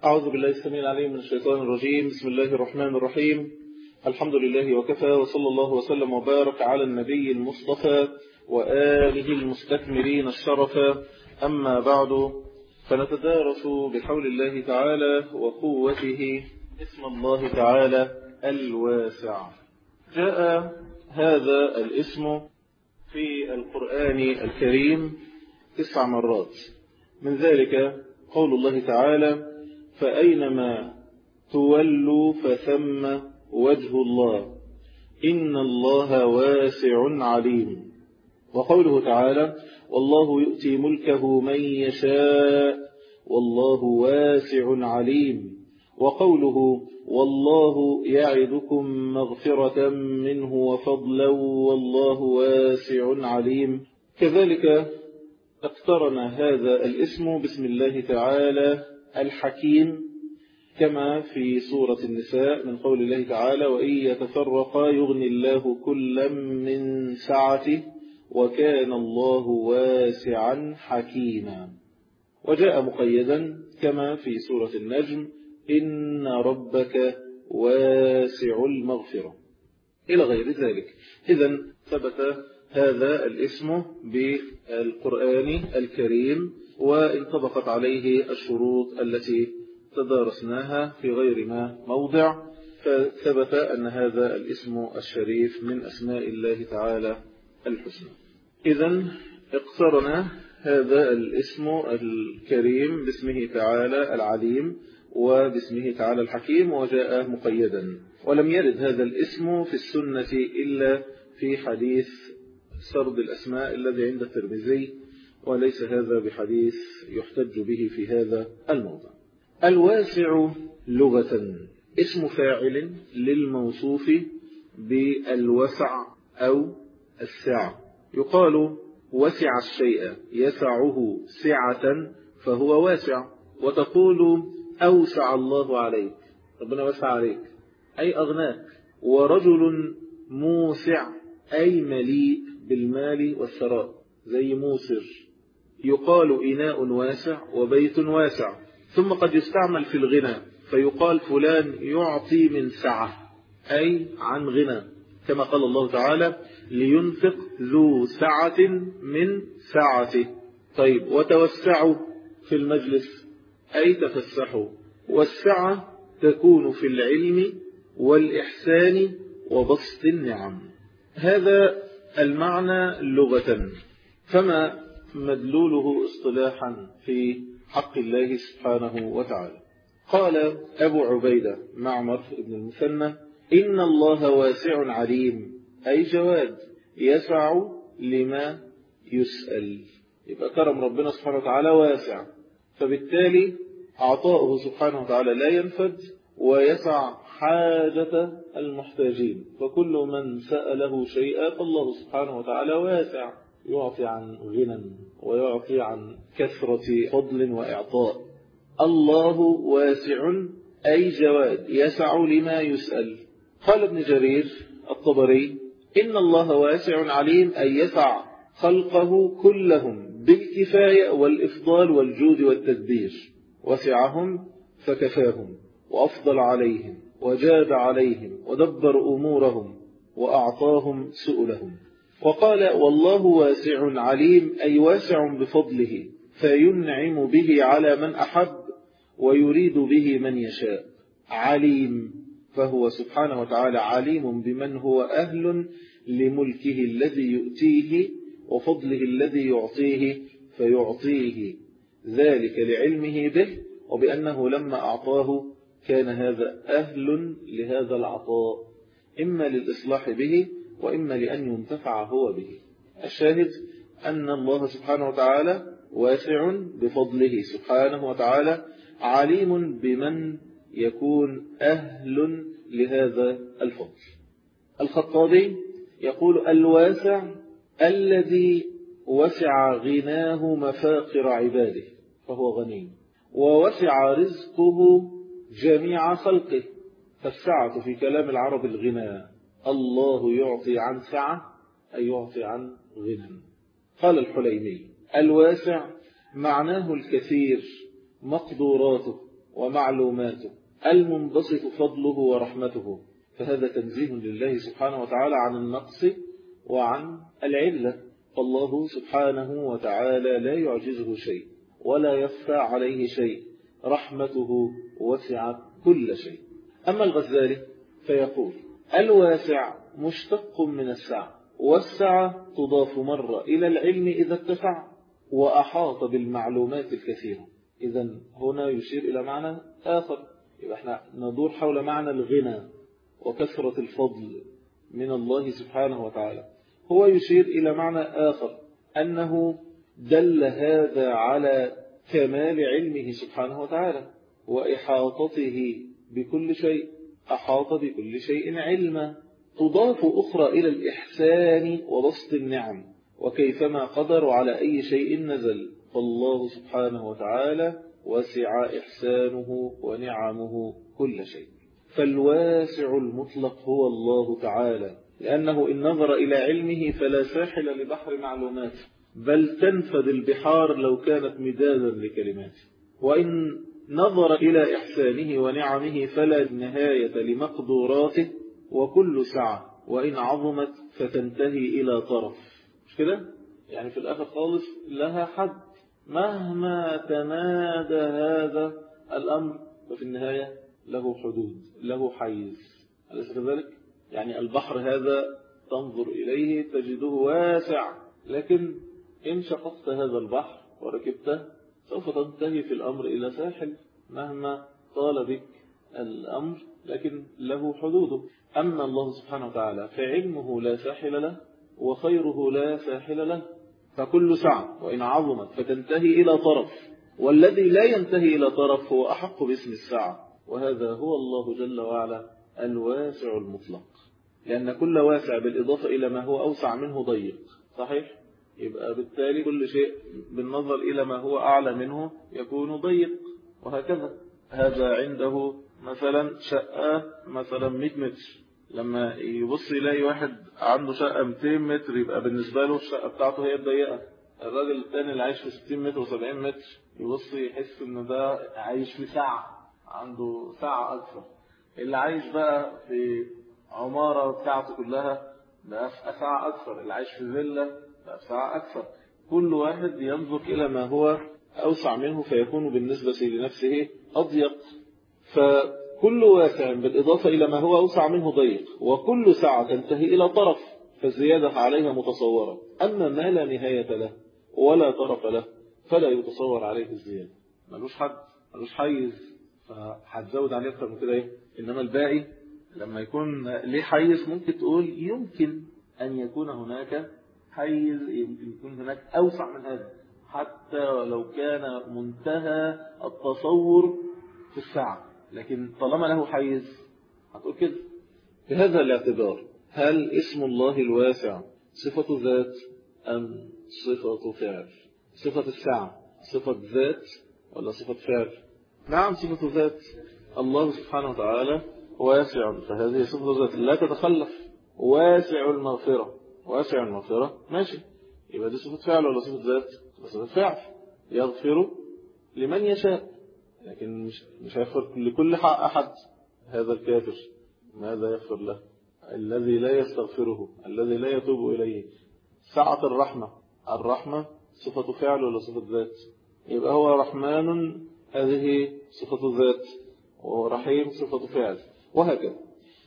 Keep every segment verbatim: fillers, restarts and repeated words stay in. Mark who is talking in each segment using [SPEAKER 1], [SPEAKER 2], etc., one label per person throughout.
[SPEAKER 1] أعوذ بالله السميع العليم من الشيطان الرجيم. بسم الله الرحمن الرحيم. الحمد لله وكفى، وصلى الله وسلم وبارك على النبي المصطفى وآله المستكملين الشرفا. أما بعد، فنتدارس بحول الله تعالى وقوته اسم الله تعالى الواسع. جاء هذا الاسم في القرآن الكريم تسع مرات، من ذلك قول الله تعالى: فأينما تولوا فثم وجه الله إن الله واسع عليم. وقوله تعالى: والله يؤتي ملكه من يشاء والله واسع عليم. وقوله: والله يعدكم مغفرة منه وفضلا والله واسع عليم. كذلك اقترن هذا الاسم باسم الله تعالى الحكيم، كما في سورة النساء من قول الله تعالى: وإن يتفرقا يغني الله كلا من سعته وكان الله واسعا حكيما. وجاء مقيدا كما في سورة النجم: إن ربك واسع المغفرة، إلى غير ذلك. إذن ثبت هذا الاسم بالقرآن الكريم، وانطبقت عليه الشروط التي تدارسناها في غير ما موضع، فثبت أن هذا الاسم الشريف من أسماء الله تعالى الحسنى. إذن اقترن هذا الاسم الكريم باسمه تعالى العليم وباسمه تعالى الحكيم، وجاء مقيدا. ولم يرد هذا الاسم في السنة إلا في حديث سرد الأسماء الذي عند الترمذي، وليس هذا بحديث يحتج به في هذا الموضع. الواسع لغة اسم فاعل للموصوف بالوسع أو السعة. يقال: وسع الشيء يسعه سعة فهو واسع. وتقول: أوسع الله عليك، ربنا وسع عليك أي أغناك. ورجل موسع أي مليء بالمال والثراء، زي موسر. يقال: إناء واسع وبيت واسع. ثم قد يستعمل في الغنى فيقال: فلان يعطي من سعة أي عن غنى، كما قال الله تعالى: لينفق ذو سعة من سعته. طيب، وتوسعوا في المجلس أي تفسحوا. والسعة تكون في العلم والإحسان وبسط النعم. هذا المعنى لغة، فما مدلوله اصطلاحا في حق الله سبحانه وتعالى؟ قال أبو عبيدة معمر بن المثنى: إن الله واسع عليم أي جواد يسع لما يسأل. يبقى كرم ربنا سبحانه وتعالى واسع، فبالتالي عطاؤه سبحانه وتعالى لا ينفد ويسع حاجة المحتاجين. فكل من سأله شيئا فالله سبحانه وتعالى واسع، يعطي عن غنى ويعطي عن كثرة فضل وإعطاء. الله واسع أي جواد يسع لما يسأل. قال ابن جرير الطبري: إن الله واسع عليم أي يسع خلقه كلهم بالكفاية والإفضال والجود والتدبير. وسعهم فكفاهم وأفضل عليهم وجاد عليهم ودبر أمورهم وأعطاهم سؤلهم. وقال: والله واسع عليم أي واسع بفضله فينعم به على من أحب ويريد به من يشاء. عليم فهو سبحانه وتعالى عليم بمن هو أهل لملكه الذي يؤتيه وفضله الذي يعطيه، فيعطيه ذلك لعلمه به وبأنه لما أعطاه كان هذا أهل لهذا العطاء، إما للإصلاح به وإما لأن ينتفع هو به. الشاهد أن الله سبحانه وتعالى واسع بفضله سبحانه وتعالى، عليم بمن يكون أهل لهذا الفضل. الخطابي يقول: الواسع الذي وسع غناه مفاقر عباده فهو غني، ووسع رزقه جميع خلقه. فالسعة في كلام العرب الغنى، الله يعطي عن سعة أي يعطي عن غنى. قال الحليمي: الواسع معناه الكثير مقدوراته ومعلوماته المنبسط فضله ورحمته، فهذا تنزيه لله سبحانه وتعالى عن النقص وعن العلة. فالله سبحانه وتعالى لا يعجزه شيء ولا يخفى عليه شيء، رحمته وسعت كل شيء. أما الغزالي فيقول الواسع مشتق من السعة، والسعة تضاف مرة إلى العلم إذا اتسع وأحاط بالمعلومات الكثيرة. إذن هنا يشير إلى معنى آخر، يبقى احنا ندور حول معنى الغنى وكثرة الفضل من الله سبحانه وتعالى. هو يشير إلى معنى آخر، أنه دل هذا على كمال علمه سبحانه وتعالى وإحاطته بكل شيء، أحاط بكل شيء علما. تضاف أخرى إلى الإحسان وبسط النعم، وكيفما قدر على أي شيء نزل، فالله سبحانه وتعالى وسع إحسانه ونعمه كل شيء. فالواسع المطلق هو الله تعالى، لأنه إن نظر إلى علمه فلا ساحل لبحر معلوماته، بل تنفد البحار لو كانت مدادا لكلماته. وإن نظر إلى إحسانه ونعمه فلا نهاية لمقدوراته، وكل سعة وإن عظمت فتنتهي إلى طرف. مش كده؟ يعني في الآخر خالص لها حد، مهما تمادى هذا الأمر ففي النهاية له حدود، له حيز. أليس كذلك؟ يعني البحر هذا تنظر إليه تجده واسع، لكن إن شققت هذا البحر وركبته سوف تنتهي في الأمر إلى ساحل، مهما طال بك الأمر لكن له حدوده. أما الله سبحانه وتعالى فعلمه لا ساحل له وخيره لا ساحل له، فكل سعة وإن عظمت فتنتهي إلى طرف، والذي لا ينتهي إلى طرف هو أحق باسم السعة، وهذا هو الله جل وعلا الواسع المطلق. لأن كل واسع بالإضافة إلى ما هو أوسع منه ضيق، صحيح؟ يبقى بالتالي كل شيء بالنظر إلى ما هو أعلى منه يكون ضيق، وهكذا. هذا عنده مثلا شقة مثلا مئة متر، لما يبص يلاقي واحد عنده شقة مئتين متر يبقى بالنسبة له الشقة بتاعته هي الضيقة. الراجل الثاني اللي عايش في ستين متر وسبعين متر يبص يحس ان ده عايش في ساعة، عنده ساعة أكثر. اللي عايش بقى في عمارة بتاعته كلها ده ساعة أكثر، اللي عايش في فيلا ده ساعة أكثر. كل واحد ينظر إلى ما هو أوسع منه فيكون بالنسبة لنفسه أضيق. فكل واسع بالإضافة إلى ما هو أوسع منه ضيق، وكل ساعة تنتهي إلى طرف فالزيادة عليها متصورة. أما ما لا نهاية له ولا طرف له فلا يتصور عليه الزيادة، ملوش حد ملوش حيز، فهتزود عليه أكثر من كده إيه؟ إنما الباقي لما يكون ليه حيز ممكن تقول يمكن أن يكون هناك حيز، يمكن يكون هناك أوسع من هذا، حتى لو كان منتهى التصور في الساعة، لكن طالما له حيز هتقول كده. بهذا الاعتبار هل اسم الله الواسع صفة ذات أم صفة فعل؟ صفة الساعة صفة ذات ولا صفة فعل؟ نعم صفة ذات. الله سبحانه وتعالى واسع، فهذه صفة ذات لا تتخلف. واسع المغفرة، واسع المغفرة ماشي، يبقى دي صفة فعل ولا صفة ذات؟ صفة فعل. يغفر لمن يشاء، لكن مش مش هيغفر لكل حق أحد. هذا الكافر ماذا يغفر له؟ الذي لا يستغفره، الذي لا يتوب إليه. سعة الرحمة، الرحمة صفة فعل ولا صفة ذات؟ يبقى هو رحمن، هذه صفة ذات، ورحيم صفة فعل، وهكذا.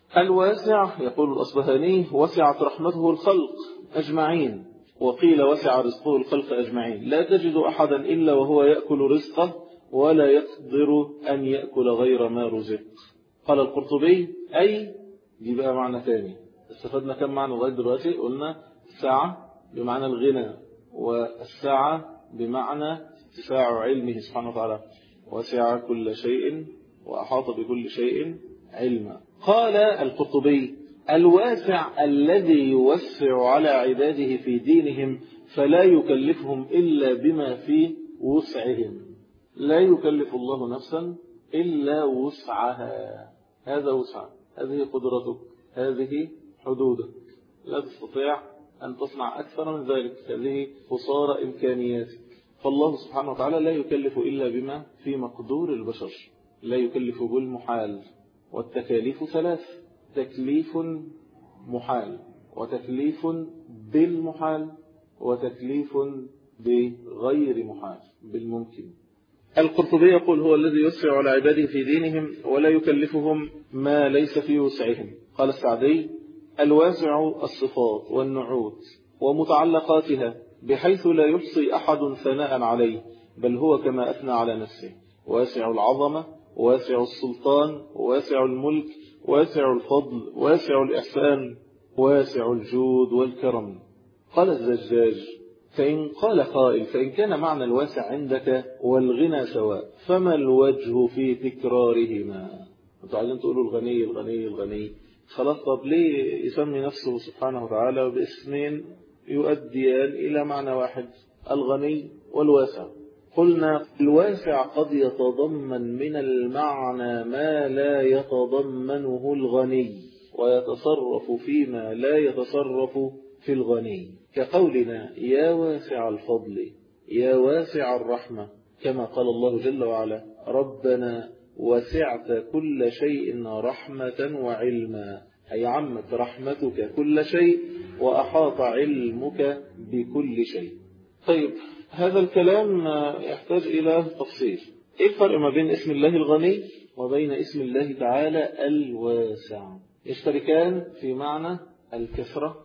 [SPEAKER 1] الواسع يقول الأصبهاني وسعت رحمته الخلق أجمعين، وقيل وسع رزقه الخلق أجمعين، لا تجد أحدا إلا وهو يأكل رزقه ولا يقدر أن يأكل غير ما رزق. قال القرطبي أي دي بقى معنى ثاني. استفدنا كم معنى لغاية دلوقتي؟ قلنا الساعة بمعنى الغنى، والساعة بمعنى اتساع علمه سبحانه وتعالى، وسع كل شيء وأحاط بكل شيء علما. قال القرطبي الواسع الذي يوسع على عباده في دينهم فلا يكلفهم إلا بما في وسعهم. لا يكلف الله نفسا إلا وسعها، هذا وسع، هذه قدرتك، هذه حدودك، لا تستطيع أن تصنع أكثر من ذلك، هذه قصارى إمكانياتك. فالله سبحانه وتعالى لا يكلف إلا بما في مقدور البشر. لا يكلف بالمحال، والتكاليف ثلاث: تكليف محال، وتكليف بالمحال، وتكليف بغير محال بالممكن. القرطبي يقول: هو الذي يسرع على عباده في دينهم ولا يكلفهم ما ليس في وسعهم. قال السعدي: الواسع الصفات والنعوت ومتعلقاتها بحيث لا يحصي أحد ثناء عليه، بل هو كما أثنى على نفسه: واسع العظمة، واسع السلطان، واسع الملك، واسع الفضل، واسع الإحسان، واسع الجود والكرم. قال الزجاج: فإن قال قائل: فإن كان معنى الواسع عندك والغنى سواء، فما الوجه في تكرارهما؟ انتوا عايزين تقولوا الغني الغني الغني، خلاص طب ليه يسمي نفسه سبحانه وتعالى باسمين يؤديان إلى معنى واحد: الغني والواسع؟ قلنا الواسع قد يتضمن من المعنى ما لا يتضمنه الغني، ويتصرف فيما لا يتصرف في الغني، كقولنا: يا واسع الفضل، يا واسع الرحمة، كما قال الله جل وعلا: ربنا وسعت كل شيء رحمة وعلما، أي عمت رحمتك كل شيء وأحاط علمك بكل شيء. طيب، هذا الكلام يحتاج إلى تفصيل. إيه الفرق ما بين اسم الله الغني وبين اسم الله تعالى الواسع؟ يشتركان في معنى الكثرة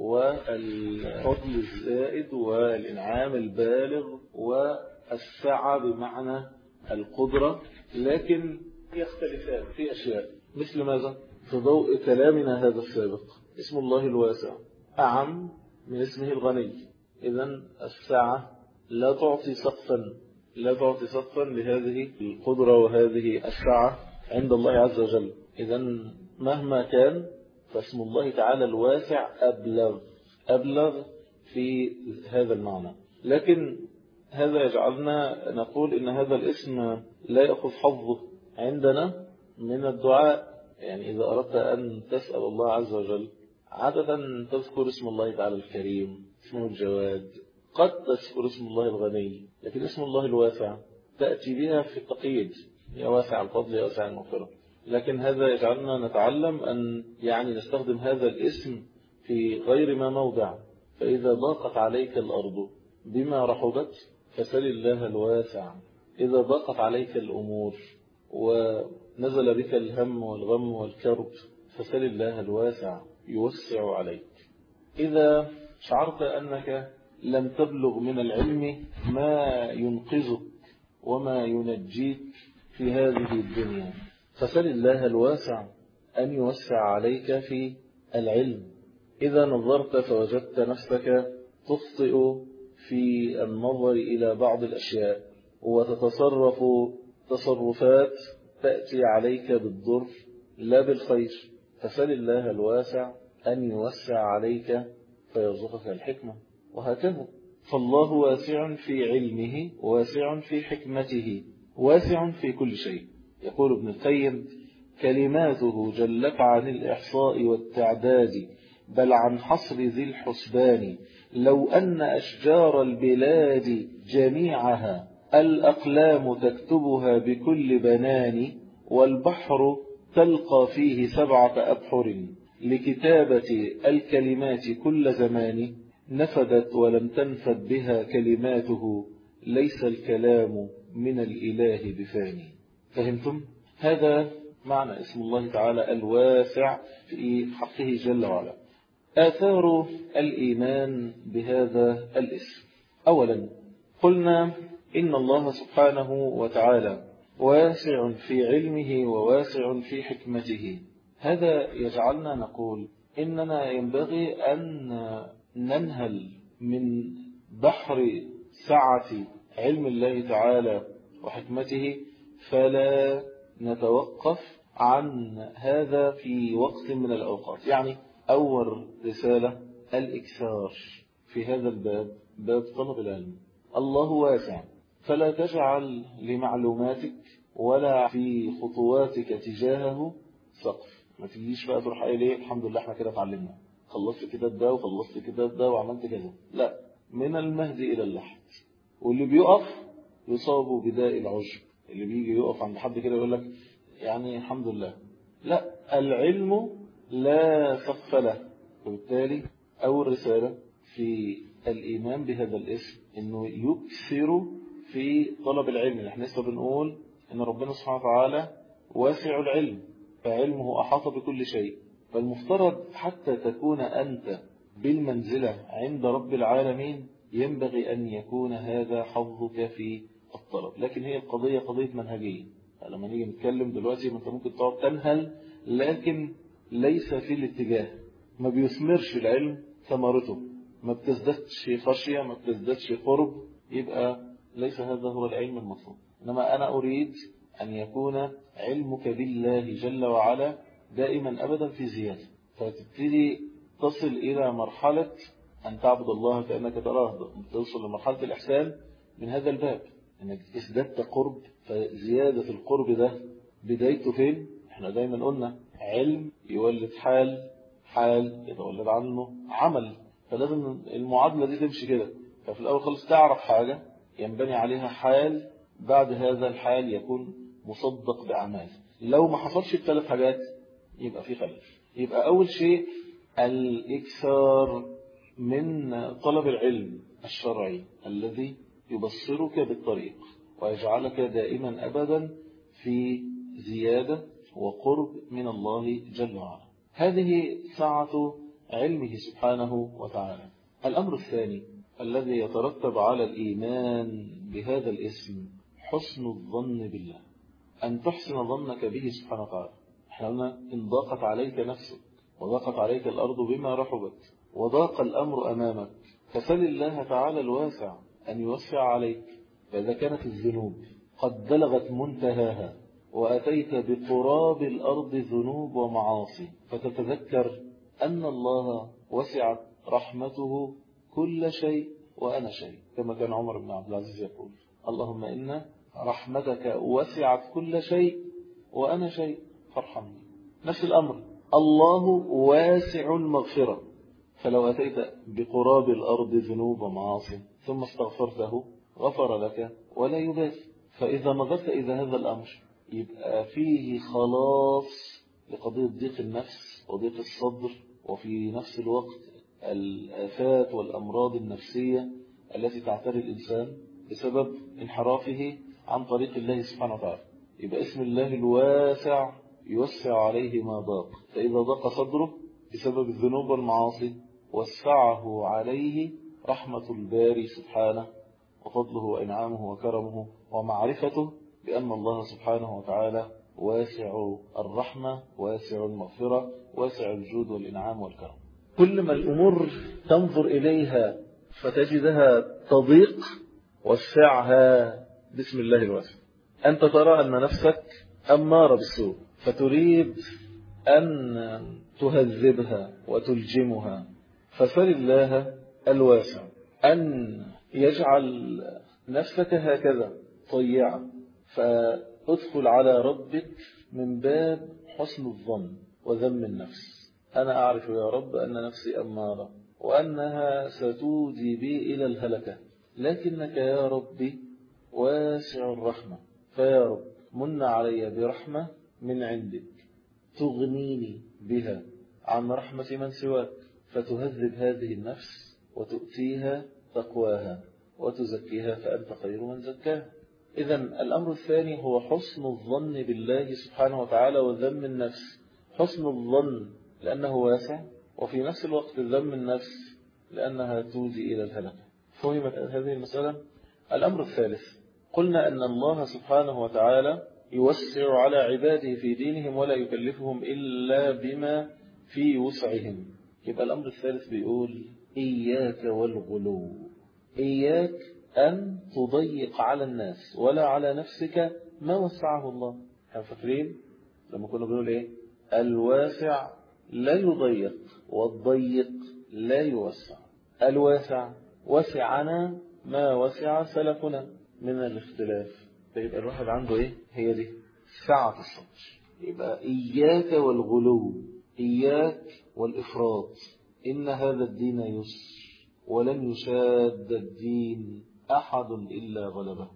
[SPEAKER 1] والفضل الزائد والإنعام البالغ، والسعة بمعنى القدرة، لكن يختلفان في أشياء. مثل ماذا؟ في ضوء كلامنا هذا السابق، اسم الله الواسع أعم من اسمه الغني. إذن السعة لا تعطي سقفا لا تعطي سقفا لهذه القدرة وهذه السعة عند الله عز وجل. إذن مهما كان فاسم الله تعالى الواسع أبلغ أبلغ في هذا المعنى. لكن هذا يجعلنا نقول إن هذا الاسم لا يأخذ حظه عندنا من الدعاء. يعني إذا أردت أن تسأل الله عز وجل عادة تذكر اسم الله تعالى الكريم، اسمه الجواد، قد تذكر اسم الله الغني، لكن اسم الله الواسع تأتي بها في التقييد: يا واسع الفضل، يا واسع المغفرة. لكن هذا يجعلنا نتعلم أن يعني نستخدم هذا الاسم في غير ما موضع. فإذا ضاقت عليك الأرض بما رحبت فسل الله الواسع. إذا ضاقت عليك الأمور ونزل بك الهم والغم والكرب فسل الله الواسع يوسع عليك. إذا شعرت أنك لم تبلغ من العلم ما ينقذك وما ينجيك في هذه الدنيا فسل الله الواسع أن يوسع عليك في العلم. إذا نظرت فوجدت نفسك تخطئ في النظر إلى بعض الأشياء وتتصرف تصرفات تأتي عليك بالضر لا بالخير، فسل الله الواسع أن يوسع عليك فيرزقك الحكمة. وهكذا فالله واسع في علمه، واسع في حكمته، واسع في كل شيء. يقول ابن القيم: كلماته جلت عن الإحصاء والتعداد، بل عن حصر ذي الحسبان. لو أن أشجار البلاد جميعها الأقلام تكتبها بكل بنان، والبحر تلقى فيه سبعة أبحر لكتابة الكلمات كل زمان، نفدت ولم تنفد بها كلماته، ليس الكلام من الإله بفاني. فهمتم؟ هذا معنى اسم الله تعالى الواسع في حقه جل وعلا. آثار الإيمان بهذا الاسم: أولا قلنا إن الله سبحانه وتعالى واسع في علمه وواسع في حكمته. هذا يجعلنا نقول إننا ينبغي أن ننهل من بحر سعة علم الله تعالى وحكمته، فلا نتوقف عن هذا في وقت من الأوقات. يعني أول رسالة الإكثار في هذا الباب، باب طلب العلم. الله واسع، فلا تجعل لمعلوماتك ولا في خطواتك تجاهه سقف. ما تجيش بقى تروح قايل ايه الحمد لله احنا كده اتعلمنا، خلصت كتاب ده وخلصت كتاب ده وعملت كذا. لا، من المهد إلى اللحد. واللي بيقف يصاب بداء العجب اللي بيجي يقف عند حد كده يقول لك يعني الحمد لله. لا، العلم لا سقف له. وبالتالي أول رسالة في الإيمان بهذا الاسم إنه يكثر في طلب العلم. نحن لسه بنقول إن ربنا سبحانه وتعالى واسع العلم، فعلمه أحاط بكل شيء. فالمفترض حتى تكون أنت بالمنزلة عند رب العالمين ينبغي أن يكون هذا حظك في الطلب. لكن هي القضية قضية منهجية. لما نيجي نتكلم دلوقتي أنت ممكن تقعد تنهل، لكن ليس في الاتجاه، ما بيثمرش العلم ثمرته، ما بتزدادش خشية، ما بتزدادش قرب، يبقى ليس هذا هو العلم المطلوب. إنما أنا أريد أن يكون علمك بالله جل وعلا دائما أبدا في زيادة، فتبتدي تصل إلى مرحلة أن تعبد الله كأنك تراه، توصل لمرحلة الإحسان من هذا الباب، أنك ازددت قرب. فزيادة القرب ده بدايته فين؟ احنا دايما قلنا علم يولد حال، حال يتولد عنه عمل، فلازم المعادلة دي تمشي كده. ففي الأول خالص تعرف حاجة ينبني عليها حال، بعد هذا الحال يكون مصدق بأعمال. لو ما حصلش الثلاث حاجات يبقى في خلل. يبقى أول شيء الإكثار من طلب العلم الشرعي الذي يبصرك بالطريق ويجعلك دائما أبدا في زيادة وقرب من الله جل وعلا. هذه سعة علمه سبحانه وتعالى. الأمر الثاني الذي يترتب على الإيمان بهذا الاسم حسن الظن بالله، أن تحسن ظنك به سبحانه وتعالى. احنا قلنا إن ضاقت عليك نفسك وضاقت عليك الأرض بما رحبت وضاق الأمر أمامك فسل الله تعالى الواسع أن يوسع عليك. فإذا كانت الذنوب قد بلغت منتهاها وأتيت بقراب الأرض ذنوب ومعاصي، فتتذكر أن الله وسعت رحمته كل شيء وأنا شيء، كما كان عمر بن عبد العزيز يقول: اللهم إن رحمتك وسعت كل شيء وأنا شيء فارحمني. نفس الأمر، الله واسع المغفرة، فلو أتيت بقراب الأرض ذنوب ومعاصي ثم استغفرته غفر لك ولا يبالي. فإذا نظرت إلى هذا الأمر يبقى فيه خلاص لقضية ضيق النفس وضيق الصدر، وفي نفس الوقت الآفات والأمراض النفسية التي تعتري الإنسان بسبب انحرافه عن طريق الله سبحانه وتعالى. يبقى اسم الله الواسع يوسع عليه ما ضاق، فإذا ضاق صدره بسبب الذنوب والمعاصي وسعه عليه رحمة الباري سبحانه وفضله وإنعامه وكرمه ومعرفته بأن الله سبحانه وتعالى واسع الرحمة واسع المغفرة واسع الجود والإنعام والكرم. كل ما الأمور تنظر إليها فتجدها تضيق وسعها بسم الله الواسع. أنت ترى أن نفسك أمارة بالسوء فتريد أن تهذبها وتلجمها، فسل الله الواسع أن يجعل نفسك هكذا طيعة، فأدخل على ربك من باب حسن الظن وذم النفس. أنا أعرف يا رب أن نفسي أمارة وأنها ستودي بي إلى الهلكة، لكنك يا ربي واسع الرحمة، فيا رب من علي برحمة من عندك تغنيني بها عن رحمة من سواك، فتهذب هذه النفس وتؤتيها تقواها وتزكيها فأنت خير من زكاها. إذن الأمر الثاني هو حسن الظن بالله سبحانه وتعالى وذم النفس. حسن الظن لأنه واسع، وفي نفس الوقت ذم النفس لأنها تودي إلى الهلكة. فهمت هذه المسألة؟ الأمر الثالث، قلنا أن الله سبحانه وتعالى يوسع على عباده في دينهم ولا يكلفهم إلا بما في وسعهم. يبقى الأمر الثالث بيقول إياك والغلو، إياك أن تضيق على الناس ولا على نفسك ما وسعه الله. احنا فاكرين لما كنا بنقول إيه؟ الواسع لا يضيق والضيق لا يوسع. الواسع وسعنا ما وسع سلفنا من الاختلاف، فيبقى الواحد عنده إيه؟ هي دي سعة الصدر. يبقى إياك والغلو، إياك والإفراط، إن هذا الدين يسر ولن يشاد الدين أحد إلا غلبه.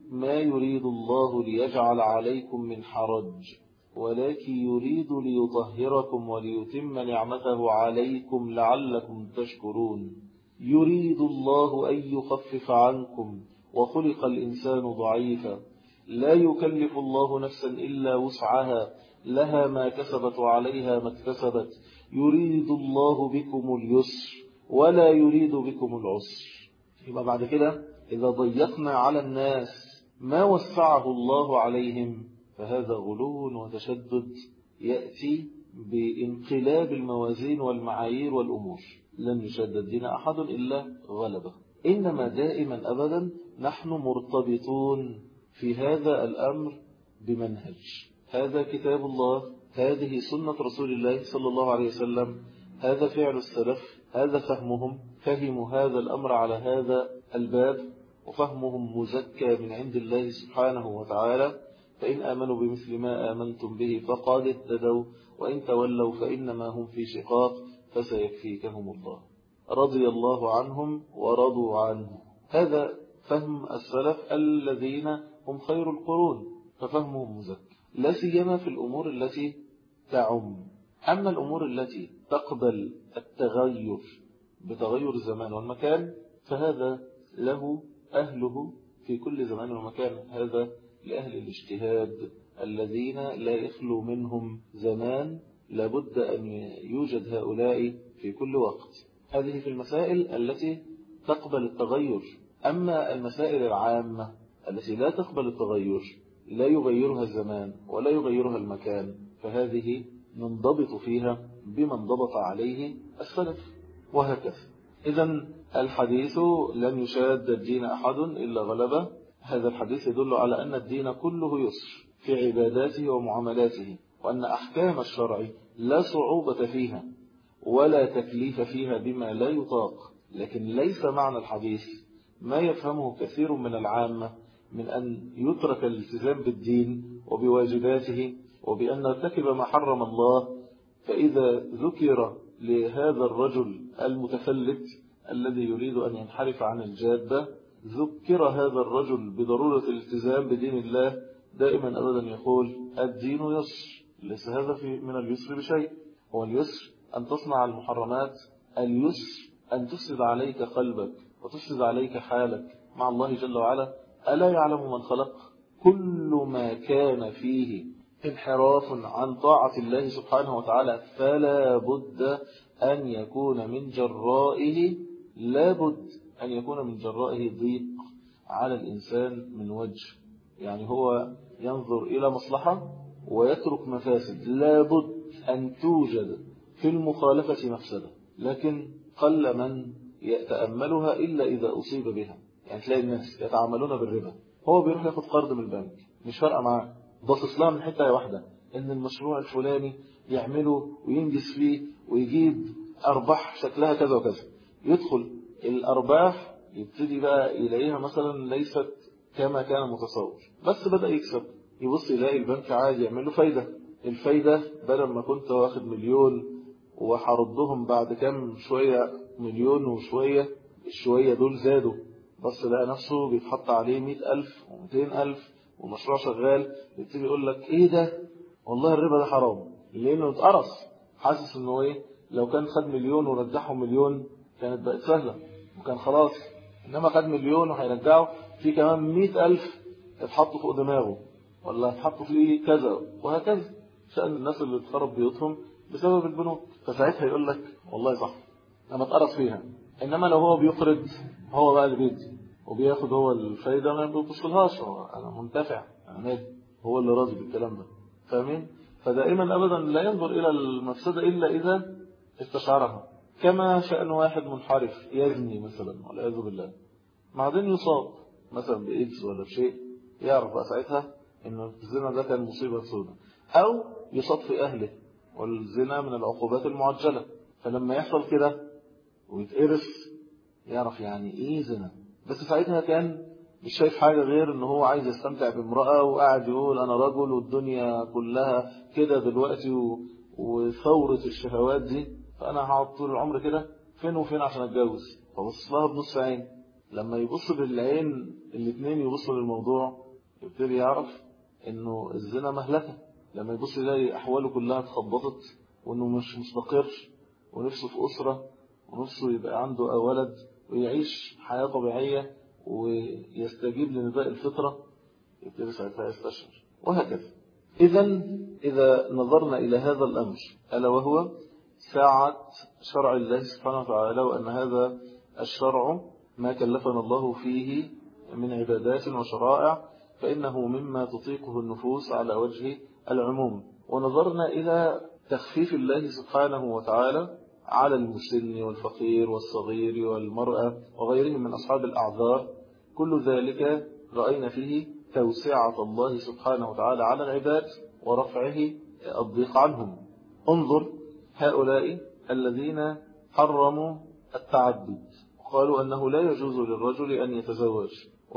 [SPEAKER 1] ما يريد الله ليجعل عليكم من حرج ولكن يريد ليطهركم وليتم نعمته عليكم لعلكم تشكرون. يريد الله أن يخفف عنكم وخلق الإنسان ضعيفا لا يكلف الله نفسا إلا وسعها لها ما كسبت وعليها ما اكتسبت يريد الله بكم اليسر ولا يريد بكم العسر. يبقى بعد كده إذا ضيقنا على الناس ما وسعه الله عليهم فهذا غلو وتشدد يأتي بانقلاب الموازين والمعايير والأمور. لن يشدد دين أحد إلا غلبه. إنما دائما أبدا نحن مرتبطون في هذا الأمر بمنهج. هذا كتاب الله، هذه سنة رسول الله صلى الله عليه وسلم، هذا فعل السلف، هذا فهمهم، فهموا هذا الأمر على هذا الباب وفهمهم مزكى من عند الله سبحانه وتعالى. فإن آمنوا بمثل ما آمنتم به فقد اهتدوا وإن تولوا فإنما هم في شقاق فسيكفيكهم الله. رضي الله عنهم ورضوا عنه. هذا فهم السلف الذين هم خير القرون، ففهمهم مزكى لا سيما في الأمور التي تعم. أما الأمور التي تقبل التغير بتغير الزمان والمكان فهذا له أهله في كل زمان ومكان. هذا لأهل الاجتهاد الذين لا يخلو منهم زمان لابد أن يوجد هؤلاء في كل وقت. هذه في المسائل التي تقبل التغير. أما المسائل العامة التي لا تقبل التغير لا يغيرها الزمان ولا يغيرها المكان فهذه ننضبط فيها بما انضبط عليه السلف وهكذا. إذن الحديث لن يشاد الدين أحد إلا غلبه. هذا الحديث يدل على أن الدين كله يسر في عباداته ومعاملاته وأن أحكام الشرع لا صعوبة فيها ولا تكليف فيها بما لا يطاق. لكن ليس معنى الحديث ما يفهمه كثير من العامة من أن يترك الالتزام بالدين وبواجباته وبأن نرتكب ما حرم الله. فإذا ذكر لهذا الرجل المتفلت الذي يريد أن ينحرف عن الجادة ذكر هذا الرجل بضرورة الالتزام بدين الله دائما أبدا يقول الدين يسر. ليس هذا في من اليسر بشيء. هو اليسر أن تصنع المحرمات، اليسر أن تفسد عليك قلبك وتفسد عليك حالك مع الله جل وعلا. ألا يعلم من خلق؟ كل ما كان فيه انحراف عن طاعة الله سبحانه وتعالى فلا بد أن يكون من جرائه لا بد أن يكون من جرائه ضيق على الإنسان من وجه. يعني هو ينظر إلى مصلحة ويترك مفاسد لا بد أن توجد في المخالفة مفسدة، لكن قل من يتأملها إلا إذا أصيب بها. يعني تلاقي الناس يتعاملون بالربا، هو بيروح ياخد قرض من البنك مش فارقة معاه، باصص لها من حتة واحدة إن المشروع الفلاني يعمله وينجز فيه ويجيب أرباح شكلها كذا وكذا. يدخل الأرباح يبتدي بقى يلاقيها مثلا ليست كما كان متصور، بس بدأ يكسب. يبص يلاقي البنك عايز يعمل له فايدة. الفايدة بدل ما كنت واخد مليون وحردهم بعد كام شوية مليون وشوية، الشوية دول زادوا، بس لقى نفسه بيتحط عليه مئة ألف ومئتين ألف ومشروع شغال. يبتدي يقول لك ايه ده، والله الربا ده حرام، لانه اتقرص حاسس انه ايه لو كان خد مليون ورجعهم مليون كانت بقت سهلة وكان خلاص. انما خد مليون وهيرجعه في كمان مئة ألف اتحطوا فوق دماغه ولا اتحطوا فيه كذا وهكذا. شأن الناس اللي اتخرب بيوتهم بسبب البنوك. فساعتها يقول لك والله صح انا اتقرص فيها. انما لو هو بيقرض هو بقى اللي بيدي وبياخد هو الفايدة ما بيبصلهاش، هو انا منتفع انا هو اللي راضي بالكلام ده. فاهمين؟ فدائما ابدا لا ينظر الى المفسدة الا اذا استشعرها. كما شأن واحد منحرف يزني مثلا والعياذ بالله، بعدين يصاب مثلا بإيدز ولا بشيء، يعرف بقى ساعتها ان الزنا ده كان مصيبة سوداء. او يصاب في اهله، والزنا من العقوبات المعجلة. فلما يحصل كده ويتقرص يعرف يعني ايه زنا. بس ساعتها كان مش شايف حاجة غير ان هو عايز يستمتع بامرأة وقاعد يقول انا رجل والدنيا كلها كده دلوقتي و... وثورة الشهوات دي، فانا هقعد طول العمر كده فين وفين عشان اتجوز. فبص لها بنص عين، لما يبص بالعين الاثنين يبصوا للموضوع يبتدي يعرف انه الزنا مهلكة. لما يبص يلاقي احواله كلها اتخبطت وانه مش مستقر ونفسه في اسرة ونفسه يبقى عنده ولد ويعيش حياة طبيعية ويستجيب لنداء الفطرة يبتدي ساعتها يستشعر، وهكذا. إذا إذا نظرنا إلى هذا الأمر ألا وهو ساعة شرع الله سبحانه وتعالى، وأن هذا الشرع ما كلفنا الله فيه من عبادات وشرائع فإنه مما تطيقه النفوس على وجه العموم، ونظرنا إلى تخفيف الله سبحانه وتعالى على المسن والفقير والصغير والمرأة وغيرهم من أصحاب الأعذار، كل ذلك رأينا فيه توسعة الله سبحانه وتعالى على العباد ورفعه الضيق عنهم. انظر هؤلاء الذين حرموا التعدد وقالوا أنه لا يجوز للرجل أن يتزوج،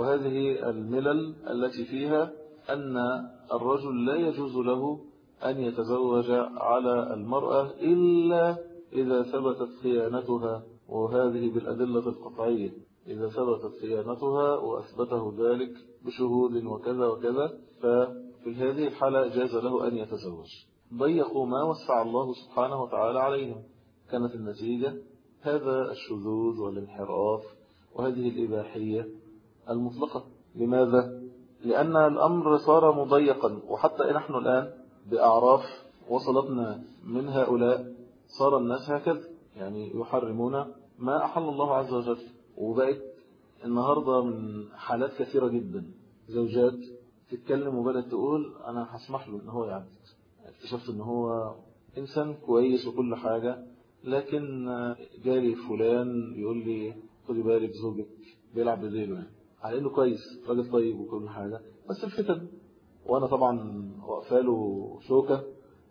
[SPEAKER 1] وهذه الملل التي فيها أن الرجل لا يجوز له أن يتزوج على المرأة إلا إذا ثبتت خيانتها، وهذه بالأدلة القطعية، إذا ثبتت خيانتها وأثبته ذلك بشهود وكذا وكذا، ففي هذه الحالة جاز له أن يتزوج. ضيقوا ما وسع الله سبحانه وتعالى عليهم، كانت النتيجة هذا الشذوذ والانحراف وهذه الإباحية المطلقة. لماذا؟ لأن الأمر صار مضيقا، وحتى نحن الآن بأعراف وصلتنا من هؤلاء صار الناس هكذا، يعني يحرمون ما أحل الله عز وجل. وبقت النهاردة من حالات كثيرة جدا زوجات تتكلم وبدأت تقول أنا هسمح له إن هو يعدد، اكتشفت إن هو إنسان كويس وكل حاجة، لكن جالي فلان يقول لي خدي بالك زوجك بيلعب بديله، يعني على إنه كويس راجل طيب وكل حاجة، بس الفتن. وأنا طبعا وقفاله شوكة،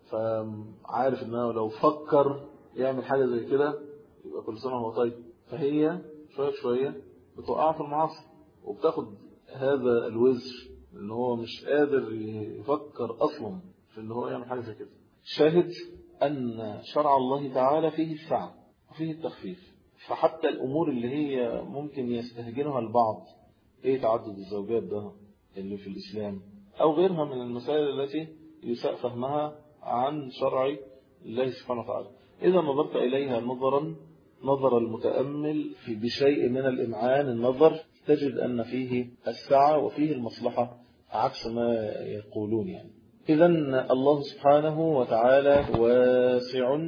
[SPEAKER 1] فعارف إنه لو فكر يعمل حاجة زي كده يبقى كل سنة هو طيب. فهي شوية شوية بتوقع في المعاصي وبتاخد هذا الوزر إن هو مش قادر يفكر أصلا في إن هو يعمل حاجة زي كده. شاهد أن شرع الله تعالى فيه السعة وفيه التخفيف، فحتى الأمور اللي هي ممكن يستهجنها البعض، إيه تعدد الزوجات ده اللي في الإسلام أو غيرها من المسائل التي يساء فهمها عن شرع الله سبحانه وتعالى، إذا نظرت إليها نظرا نظر المتأمل في بشيء من الإمعان النظر تجد أن فيه السعة وفيه المصلحة عكس ما يقولون. يعني إذا الله سبحانه وتعالى واسع،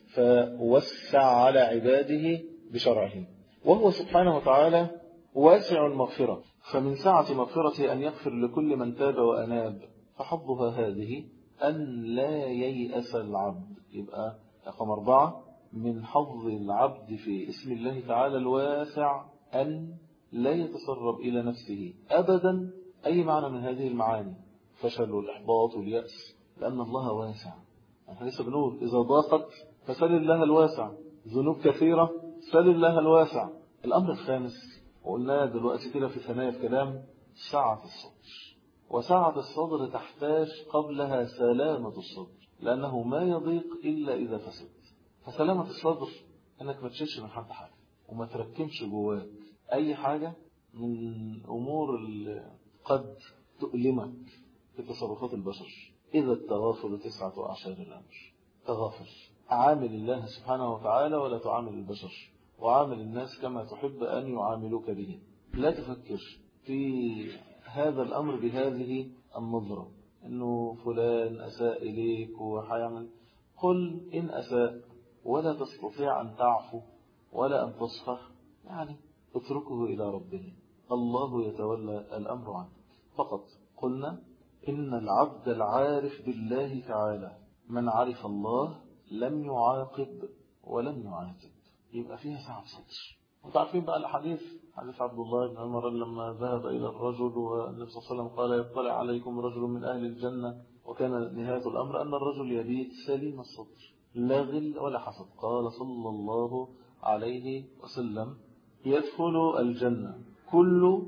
[SPEAKER 1] فوسع على عباده بشرعه، وهو سبحانه وتعالى واسع المغفرة، فمن سعة مغفرته أن يغفر لكل من تاب وأناب، فحظها هذه أن لا ييأس العبد. يبقى رقم أربعة من حظ العبد في اسم الله تعالى الواسع أن لا يتسرب إلى نفسه أبدا أي معنى من هذه المعاني، فشل والإحباط واليأس، لأن الله واسع. احنا لسه بنقول إذا ضاقت فسل الله الواسع، ذنوب كثيرة سل الله الواسع. الأمر الخامس وقلناه دلوقتي كده في ثنايا الكلام، سعة الصدر. وسعة الصدر تحتاج قبلها سلامة الصدر، لأنه ما يضيق إلا إذا فسد. فسلامة الصدر أنك ما تشيلش من حد حاجة وما تركمش جواك أي حاجة من أمور قد تؤلمك في تصرفات البشر. إذا التغافل تسعة أعشار الأمر، تغافل، عامل الله سبحانه وتعالى ولا تعامل البشر، وعامل الناس كما تحب أن يعاملوك به. لا تفكر في هذا الأمر بهذه النظرة أنه فلان أساء إليك وحيعمل. قل إن أساء ولا تستطيع أن تعفو ولا أن تصفح، يعني اتركه إلى ربه، الله يتولى الأمر عنك فقط. قلنا إن العبد العارف بالله تعالى من عرف الله لم يعاقب ولم يعاتب، يبقى فيها سعة صدر. وتعرفين بقى الحديث، حديث عبد الله بن عمر لما ذهب إلى الرجل والنبي صلى الله عليه وسلم قال يطلع عليكم رجل من أهل الجنة، وكان نهاية الأمر أن الرجل يبيت سليم الصدر لا غل ولا حسد. قال صلى الله عليه وسلم يدخل الجنة كل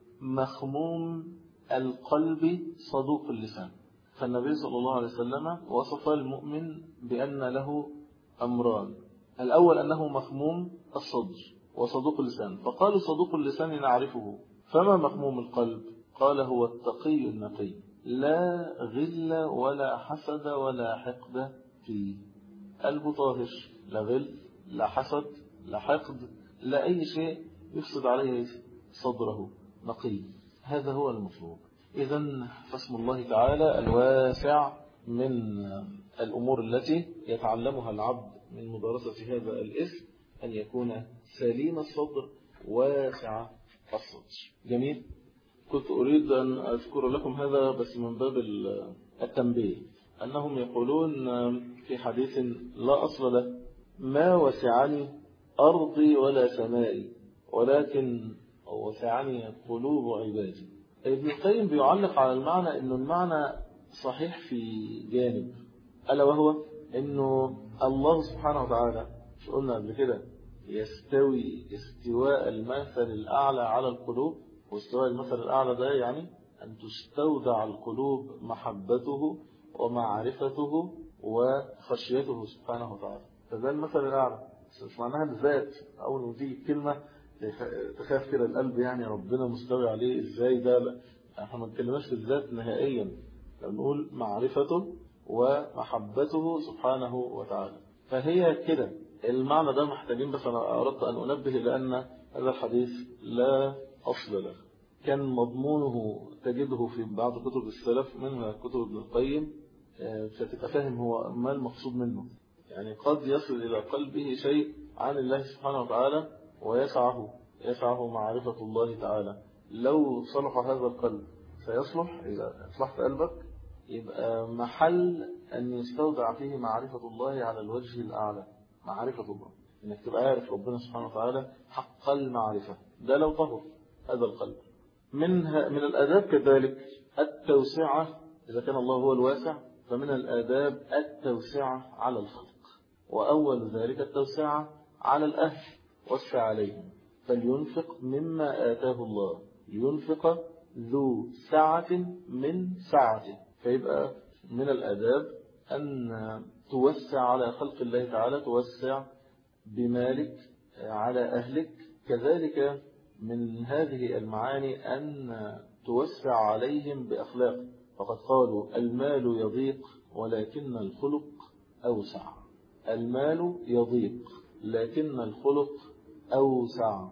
[SPEAKER 1] مخموم القلب صدوق اللسان. فالنبي صلى الله عليه وسلم وصف المؤمن بأن له أمران، الأول أنه مخموم الصدر، وصدوق اللسان. فقالوا صدوق اللسان نعرفه، فما مخموم القلب؟ قال هو التقي النقي، لا غل ولا حسد ولا حقد فيه. قلبه طاهر، لا غل لا حسد لا حقد لا أي شيء يفسد عليه صدره، نقي. هذا هو المطلوب. إذن فاسم الله تعالى الواسع من الأمور التي يتعلمها العبد من مدارسة هذا الاسم أن يكون سليم الصدر واسع الصدر. جميل. كنت أريد أن أذكر لكم هذا بس من باب التنبيه، أنهم يقولون في حديث لا أصل له: ما وسعني أرضي ولا سمائي ولكن وسعني قلوب عبادي. ابن القيم بيعلق على المعنى أنه المعنى صحيح في جانب، ألا وهو أنه الله سبحانه وتعالى، مش قلنا قبل كده، يستوي استواء المثل الأعلى على القلوب. واستواء المثل الأعلى ده يعني أن تستودع القلوب محبته ومعرفته وخشيته سبحانه وتعالى. فده المثل الأعلى، مش معناها الذات. أول ما تيجي كلمة تخاف كده القلب، يعني ربنا مستوي عليه إزاي؟ ده لا، احنا ما نتكلمش في الذات نهائيا، نقول معرفته ومحبته سبحانه وتعالى. فهي كده المعنى ده محتاجين. بس أنا أردت أن أنبه لأن هذا الحديث لا أصل له، كان مضمونه تجده في بعض كتب السلف منها كتب ابن القيم، فتبقى فاهم هو ما المقصود منه. يعني قد يصل إلى قلبه شيء عن الله سبحانه وتعالى ويسعه يسعه معرفة الله تعالى. لو صلح هذا القلب سيصلح. إذا أصلحت قلبك يبقى محل أن يستودع فيه معرفة الله على الوجه الأعلى. معرفة الله، إنك تبقى عارف ربنا سبحانه وتعالى حق المعرفة. ده لو طهر هذا القلب. منها من الآداب كذلك التوسعة. إذا كان الله هو الواسع فمن الآداب التوسعة على الخلق، وأول ذلك التوسعة على الأهل. وسع عليهم فلينفق مما آتاه الله، ينفق ذو سعة من سعته. فيبقى من الآداب أن توسع على خلق الله تعالى، توسع بمالك على أهلك. كذلك من هذه المعاني أن توسع عليهم بأخلاق. فقد قالوا المال يضيق ولكن الخلق أوسع. المال يضيق لكن الخلق أوسع.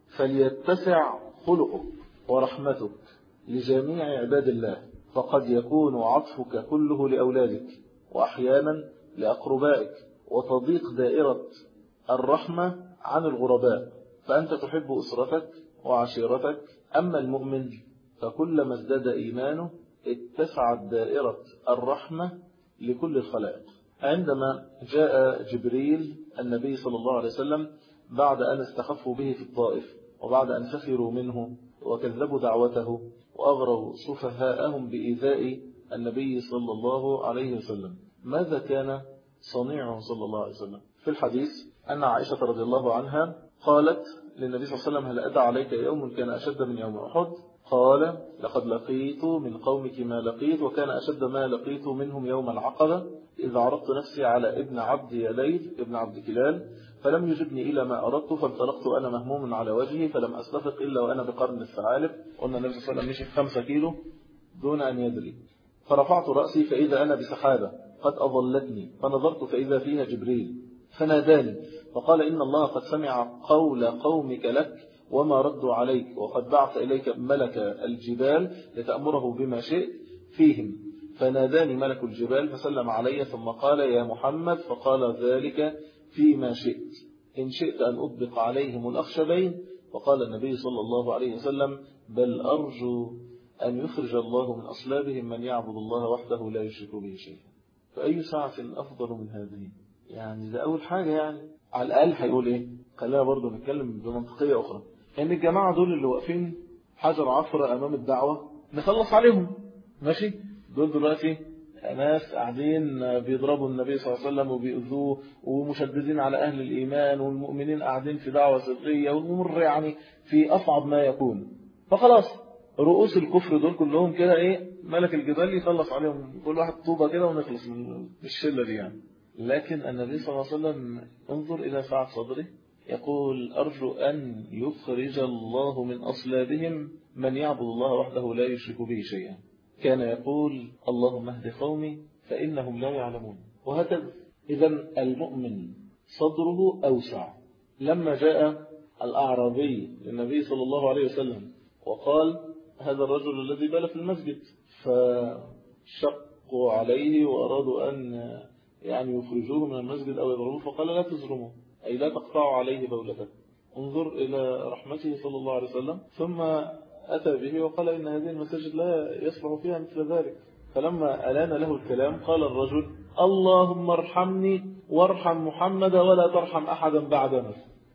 [SPEAKER 1] فليتسع خلقك ورحمتك لجميع عباد الله، فقد يكون عطفك كله لأولادك وأحيانا لأقربائك، وتضيق دائرة الرحمة عن الغرباء. فأنت تحب أسرتك وعشيرتك. أما المؤمن فكلما ازداد إيمانه اتسعت دائرة الرحمة لكل الخلائق. عندما جاء جبريل النبي صلى الله عليه وسلم بعد أن استخفوا به في الطائف، وبعد أن سخروا منه وكذبوا دعوته وأغروا سفهاءهم بإيذاء النبي صلى الله عليه وسلم، ماذا كان صنيعه صلى الله عليه وسلم؟ في الحديث أن عائشة رضي الله عنها قالت للنبي صلى الله عليه وسلم: هل أتى عليك يوم كان أشد من يوم أحد؟ قال: لقد لقيت من قومك ما لقيت، وكان أشد ما لقيت منهم يوم العقبة، إذا عرضت نفسي على ابن عبد يليل ابن عبد كلال فلم يجبني إلى ما أردت، فانطلقت أنا مهموم على وجهي فلم أستفق إلا وأنا بقرن الثعالب. قلنا النبي صلى الله عليه وسلم مشي في خمسة كيلو دون أن يدري. فرفعت رأسي فإذا أنا بسحابة قد أظلتني، فنظرت فإذا فيها جبريل فناداني فقال: إن الله قد سمع قول قومك لك وما ردوا عليك، وقد بعث إليك ملك الجبال لتأمره بما شئت فيهم. فناداني ملك الجبال فسلم علي ثم قال: يا محمد. فقال: ذلك فيما شئت، إن شئت أن أطبق عليهم الأخشبين. وقال النبي صلى الله عليه وسلم: بل أرجو أن يخرج الله من أصلابهم من يعبد الله وحده لا يشرك به شيئا. فأي ساعة أفضل من هذه؟ يعني ده أول حاجة. يعني على الأقل هيقول إيه؟ خلينا برضو نتكلم بمنطقية أخرى، إن الجماعة دول اللي واقفين حجر عفرة أمام الدعوة نخلص عليهم، ماشي؟ دول دلوقتي ناس قاعدين بيضربوا النبي صلى الله عليه وسلم وبيؤذوه ومشددين على أهل الإيمان، والمؤمنين قاعدين في دعوة سرية، والأمور يعني في أصعب ما يكون. فخلاص رؤوس الكفر دول كلهم كده إيه، ملك الجبال يخلص عليهم كل واحد طوبة كده ونخلص من الشلة دي يعني. لكن النبي صلى الله عليه وسلم انظر إلى سعة صدره، يقول أرجو أن يخرج الله من أصلابهم من يعبد الله وحده لا يشرك به شيئا. كان يقول اللهم اهد قومي فإنهم لا يعلمون. وهكذا إذا المؤمن صدره أوسع. لما جاء الأعرابي للنبي صلى الله عليه وسلم وقال هذا الرجل الذي بال في المسجد، فشقوا عليه وأرادوا أن يعني يخرجوه من المسجد أو يضربوه، فقال لا تزرموا، أي لا تقطعوا عليه بولته. انظر إلى رحمته صلى الله عليه وسلم. ثم أتى به وقال إن هذه المساجد لا يصلح فيها مثل ذلك. فلما ألان له الكلام قال الرجل اللهم ارحمني وارحم محمد ولا ترحم أحدا بعدنا.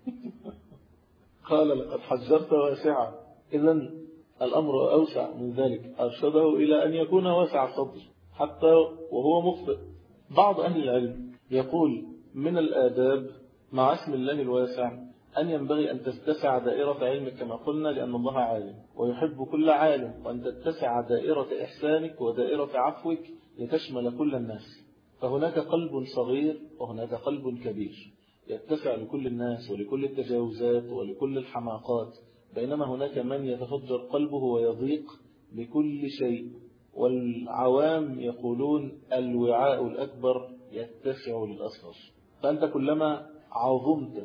[SPEAKER 1] قال لقد حجرت واسعا. إذن الأمر أوسع من ذلك، أرشده إلى أن يكون واسع الصدر حتى وهو مخطئ. بعض أهل العلم يقول من الآداب مع اسم الله الواسع أن ينبغي أن تتسع دائرة علمك كما قلنا، لأن الله عالم ويحب كل عالم، وأن تتسع دائرة إحسانك ودائرة عفوك لتشمل كل الناس. فهناك قلب صغير وهناك قلب كبير يتسع لكل الناس ولكل التجاوزات ولكل الحماقات، بينما هناك من يتفجر قلبه ويضيق بكل شيء. والعوام يقولون الوعاء الأكبر يتسع للأصغر. فأنت كلما عظمت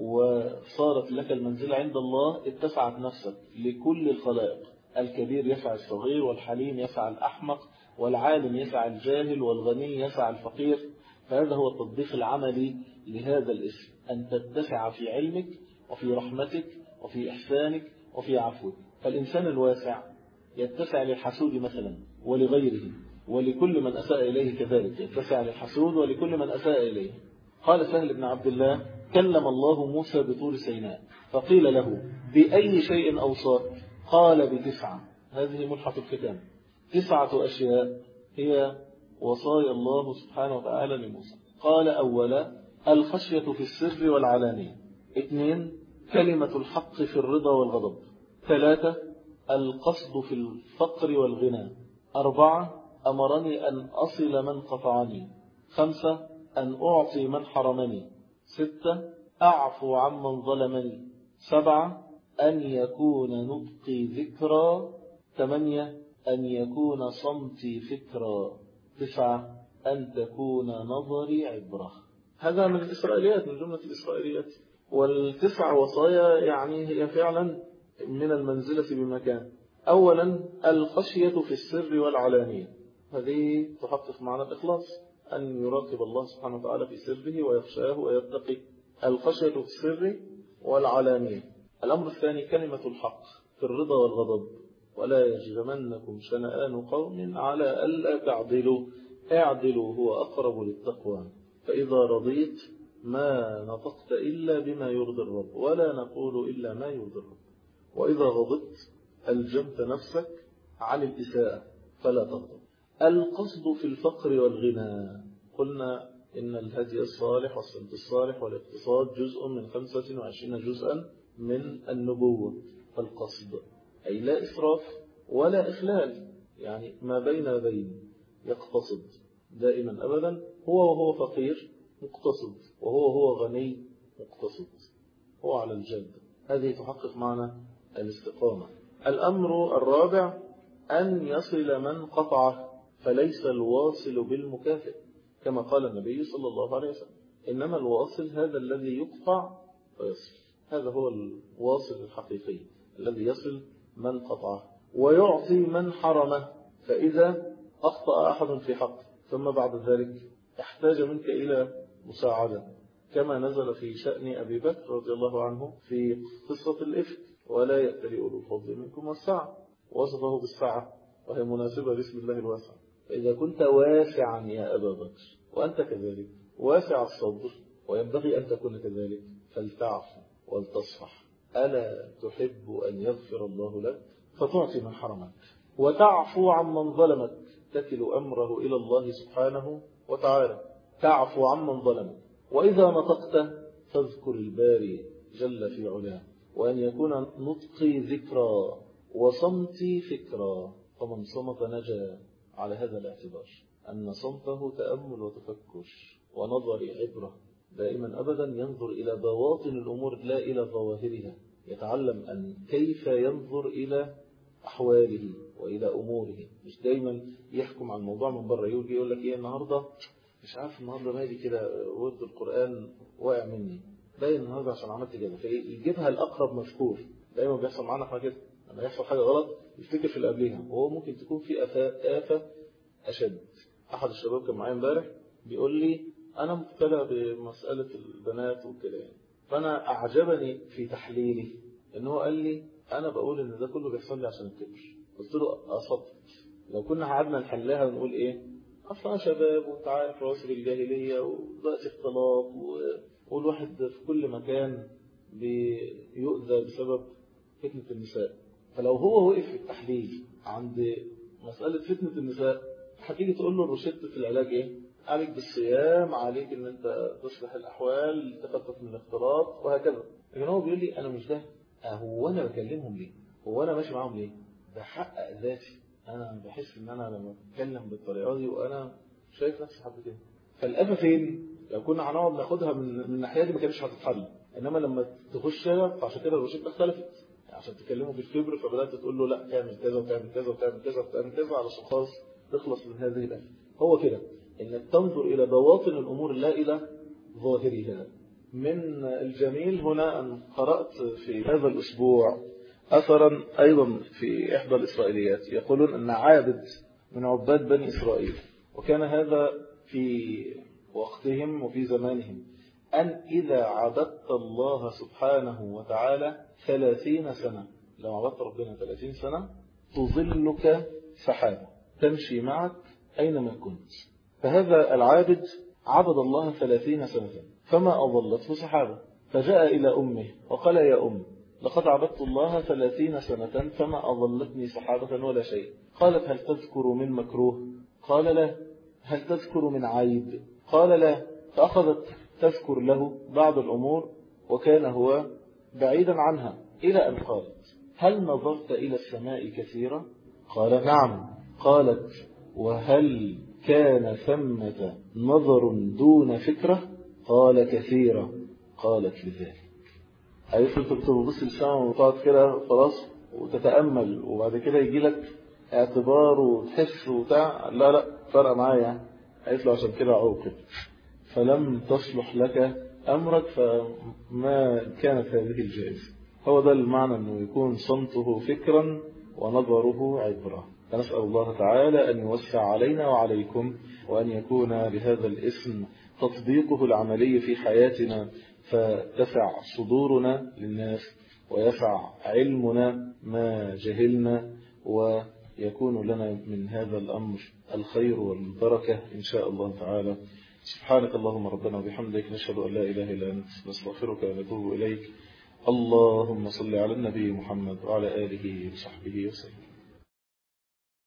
[SPEAKER 1] وصارت لك المنزلة عند الله اتسعت نفسك لكل الخلائق. الكبير يسع الصغير، والحليم يسع الأحمق، والعالم يسع الجاهل، والغني يسع الفقير. فهذا هو التطبيق العملي لهذا الاسم، أن تتسع في علمك وفي رحمتك وفي إحسانك وفي عفوك. فالإنسان الواسع يتسع للحسود مثلا ولغيره ولكل من أساء إليه، كذلك يتسع للحسود ولكل من أساء إليه. قال سهل بن عبد الله كلم الله موسى بطور سيناء فقيل له بأي شيء أوصاك؟ قال بتسعة. هذه ملحة الختام، تسعة أشياء هي وصايا الله سبحانه وتعالى لموسى. قال أولا الخشية في السر والعلانية. اثنين كلمة الحق في الرضا والغضب. ثلاثة القصد في الفقر والغنى. أربعة أمرني أن أصل من قطعني. خمسة أن أعطي من حرمني. ستة أعفو عمن ظلمني. سبعة أن يكون نطقي ذكرى. ثمانية أن يكون صمتي فكرا. تسعة أن تكون نظري عبرة. هذا من الإسرائيليات، من جملة الإسرائيليات. والتسع وصايا يعني هي فعلا من المنزلة بمكان. أولا الخشية في السر والعلانية، هذه تحقق معنى الإخلاص، أن يراقب الله سبحانه وتعالى في سره ويخشاه ويتقي. الخشية في السر والعلانية. الأمر الثاني كلمة الحق في الرضا والغضب. ولا يجرمنكم شنآن قوم على ألا تعدلوا اعدلوا هو أقرب للتقوى. فإذا رضيت ما نطقت إلا بما يرضي الرب ولا نقول إلا ما يرضي الرب. وإذا غضبت ألجمت نفسك عن الإساءة فلا تغضب. القصد في الفقر والغنى. قلنا إن الهدي الصالح والسمت الصالح والاقتصاد جزء من خمسة وعشرين جزءا من النبوة. فالقصد أي لا إسراف ولا إخلال، يعني ما بين بين، يقتصد دائما أبدا. هو وهو فقير مقتصد، وهو وهو غني مقتصد، هو على الجد. هذه تحقق معنى الاستقامة. الأمر الرابع أن يصل من قطعه، فليس الواصل بالمكافئ، كما قال النبي صلى الله عليه وسلم إنما الواصل هذا الذي يقطع ويصل. هذا هو الواصل الحقيقي الذي يصل من قطعه. ويعطي من حرمه، فإذا أخطأ أحد في حق ثم بعد ذلك احتاج منك إلى مساعدة، كما نزل في شأن أبي بكر رضي الله عنه في قصة الإفك ولا يأتي أولو الفضل منكم والسعة، وصفه بالسعة وهي مناسبة باسم الله الواسع. فإذا كنت واسعا يا أبا بكر وأنت كذلك واسع الصدر وينبغي أن تكون كذلك، فلتعفو ولتصفح. ألا تحب أن يغفر الله لك؟ فتعطي من حرمك وتعفو عمن ظلمك، تكل أمره إلى الله سبحانه وتعالى. تعفو عمن ظلمك. وإذا نطقت فاذكر الباري جل في علاه، وأن يكون نطقي ذكرى وصمتي فكرا. فمن صمت نجا على هذا الاعتبار، أن صمته تأمل وتفكر ونظر عبرة دائما أبدا ينظر إلى بواطن الأمور لا إلى ظواهرها، يتعلم أن كيف ينظر إلى أحواله وإلى أموره، مش دايما يحكم عن الموضوع من بره. يجي يقول لك إيه النهاردة مش عارف، النهاردة مالي كده ورد القرآن واقع مني، باين النهاردة عشان عملت كده، فيجيبها الأقرب مذكور. دايما بيحصل معانا احنا كده، لما يحصل حاجة غلط يفتكر في اللي قبلها، وهو ممكن تكون في آفة أشد. أحد الشباب كان معايا امبارح بيقول لي أنا مبتلى بمسألة البنات وكده يعني، فأنا أعجبني في تحليلي إن هو قال لي أنا بقول إن ده كله بيحصل لي عشان الكبر. قلت له أصبت، لو كنا قعدنا نحلها ونقول إيه أصلا شباب وأنت عارف رواسب الجاهلية ودلوقتي اختلاط والواحد في كل مكان بيؤذى بسبب فتنة النساء، فلو هو وقف في التحليل عند مسألة فتنة النساء هتيجي تقول له الروشتة في العلاج إيه؟ عليك بالصيام، عليك إن أنت تصلح الأحوال، تخفف من الاختلاط وهكذا. لكن هو بيقول لي أنا مش ده، هو أنا بكلمهم ليه؟ هو أنا ماشي معاهم ليه؟ بحقق ذاتي. أنا بحس إن أنا لما بتكلم بالطريقة دي وأنا شايف نفسي حبتين. فالأفة فين؟ لو كنا هنقعد ناخدها من من الناحية دي ما كانش هتتحل، إنما لما تخش هنا فعشان كده الروشتة اختلفت، عشان تكلمه بالكبر فبدأت تقول له لا تعمل كذا وتعمل كذا وتعمل كذا وتعمل كذا علشان خلاص تخلص من هذه الأفة. هو كده إنك تنظر إلى بواطن الأمور لا إلى ظاهرها. من الجميل هنا أن قرأت في هذا الأسبوع أثرا أيضا في إحدى الإسرائيليات، يقولون أن عابد من عباد بني إسرائيل، وكان هذا في وقتهم وفي زمانهم، أن إذا عبدت الله سبحانه وتعالى ثلاثين سنة، لو عبدت ربنا ثلاثين سنة تظلك سحابة تمشي معك أينما كنت. فهذا العابد عبد الله ثلاثين سنة فما أظلته سحابة، فجاء إلى أمه وقال يا أم لقد عبدت الله ثلاثين سنة فما أظلتني سحابة ولا شيء. قالت هل تذكر من مكروه؟ قال لا. هل تذكر من عيب؟ قال لا. فأخذت تذكر له بعض الأمور وكان هو بعيدا عنها، إلى أن قالت هل نظرت إلى السماء كثيرا؟ قال نعم. قالت وهل كان ثمة نظر دون فكرة؟ قال كثيرا. قالت لذلك. عايز انت بتبص للسماء وتقعد كده خلاص وتتأمل وبعد كده يجي لك اعتبار وتحس وبتاع، لا لا فرق معايا. قالت له عشان كده عوقب فلم تصلح لك أمرك فما كانت هذه الجائزة. هو ده المعنى أنه يكون صمته فكرا ونظره عبرة. فنسأل الله تعالى أن يوسع علينا وعليكم، وأن يكون بهذا الاسم تطبيقه العملي في حياتنا، فتسع صدورنا للناس ويسع علمنا ما جهلنا، ويكون لنا من هذا الأمر الخير والبركة إن شاء الله تعالى. سبحانك اللهم ربنا وبحمدك، نشهد أن لا إله إلا أنت، نستغفرك ونتوب إليك. اللهم صل على النبي محمد وعلى آله وصحبه وسلم.